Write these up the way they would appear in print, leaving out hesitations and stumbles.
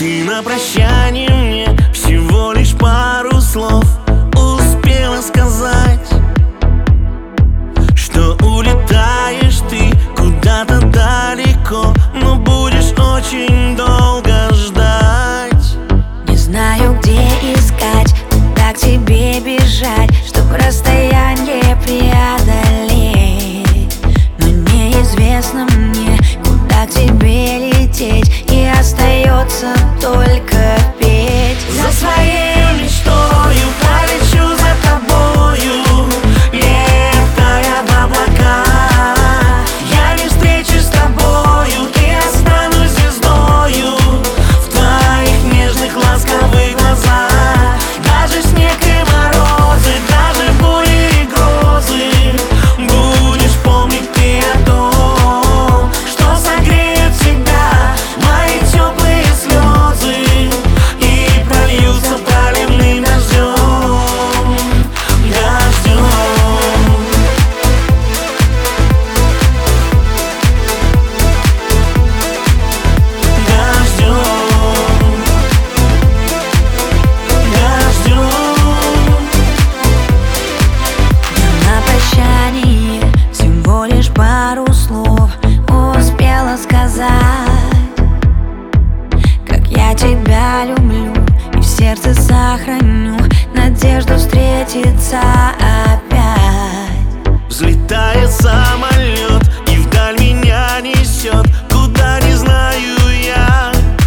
Ты на прощание мне всего лишь пару слов успела сказать, что улетаешь ты куда-то далеко, но будешь очень долго ждать. Не знаю, где искать, куда к тебе бежать, чтобы расстояние преодолеть. Но неизвестно мне, куда к тебе лететь, и остается только петь. За своей мечтою полечу за тобою, летая в облака. Я не встречусь с тобою и останусь звездою в твоих нежных ласковых глазах. Даже снег и морозы, даже бури и грозы, будешь помнить ты о том, что согреет всегда мои теплые слезы и прольются проливным дождем. На прощание всего лишь пару слов успела сказать, как я тебя люблю и в сердце сохраню надежду встретиться опять. Взлетает самолет и вдаль меня несет, куда не знаю я.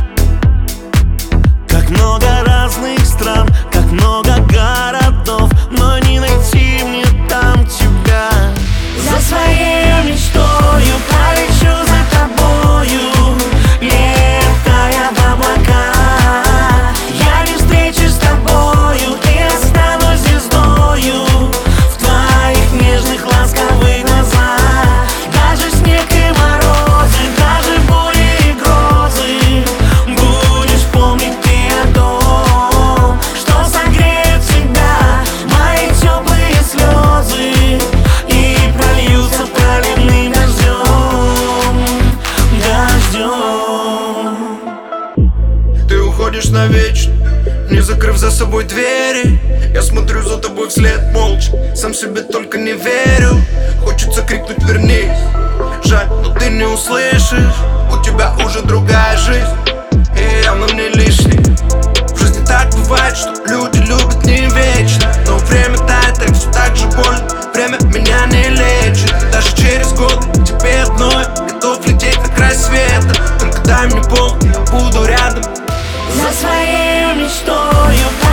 Как много разных стран, как много городов, но не найти мне там тебя. За своей мечтою полечу за тобою, летая в облака. Я не встречусь с тобою и останусь звездою в твоих нежных ласковых глазах. Даже снег и морозы, даже бури и грозы, будешь помнить ты о том, что согреет всегда мои теплые слезы и прольются проливным дождем. Ты уходишь навечно, не закрыв за собой двери. Я смотрю за тобой вслед молча, сам себе только не верю. Хочется крикнуть вернись, жаль, но ты не услышишь. У тебя уже другая жизнь, и явно мне лишний. В жизни так бывает, что люди любят не вечно, но время тает, и все так же больно. Время меня не лечит, даже через год тебе одной готов лететь на край света. Только дай мне повод, я буду рядом. За своей мечтою